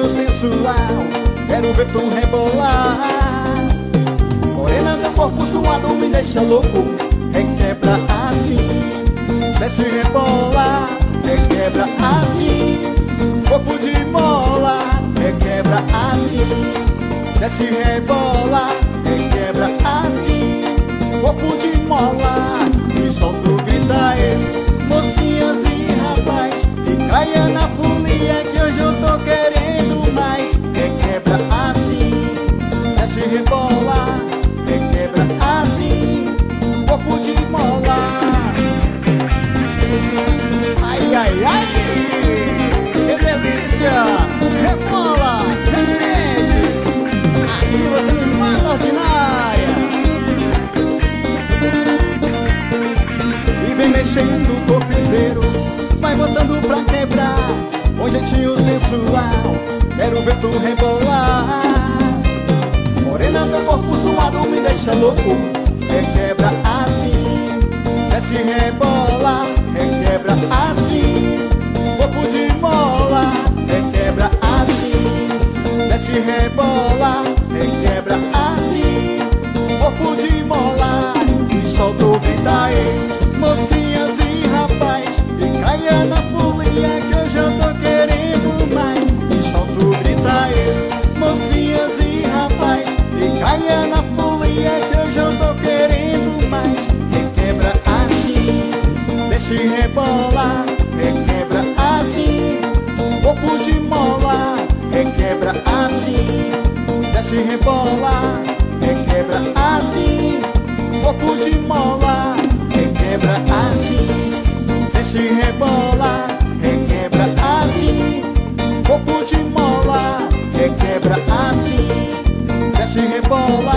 jeitinho sensual, quero ver tu rebolar. Morena, teu corpo suado me deixa louco, requebra assim, desce e rebola, requebra assim. Corpo de mola, requebra assim, desce e rebola, requebra assim. Corpo de mola, e solta o grita aí, mocinhas e rapaz, e caia na folia que hoje eu tô querendo mais. Requebra assim, desce e rebola, requebra assim. Corpo de mola, ai, ai, ai, que delícia! Rebola, remexe, assim você me mata ordinária. E vem mexendo o corpo inteiro, vai botando pra quebrar, com jeitinho sensual, quero ver tu rebolar. Morena, teu corpo suado me deixa louco, requebra assim, desce e rebola, requebra assim. Corpo de mola, requebra assim, desce e rebola, requebra assim. Corpo de mola, e solta o grita aí, mocinhas e rapaz, e caia na folia que hoje eu tô querendo mais. E solta o grita aí, mocinhas e rapaz, e caia na folia que hoje eu tô querendo mais. Requebra assim, desce e rebola, requebra assim. Corpo de mola, requebra assim, desce e rebola, requebra assim. Corpo de mola, requebra assim, desce e rebola, requebra assim. Corpo de mola, requebra assim, desce e rebola.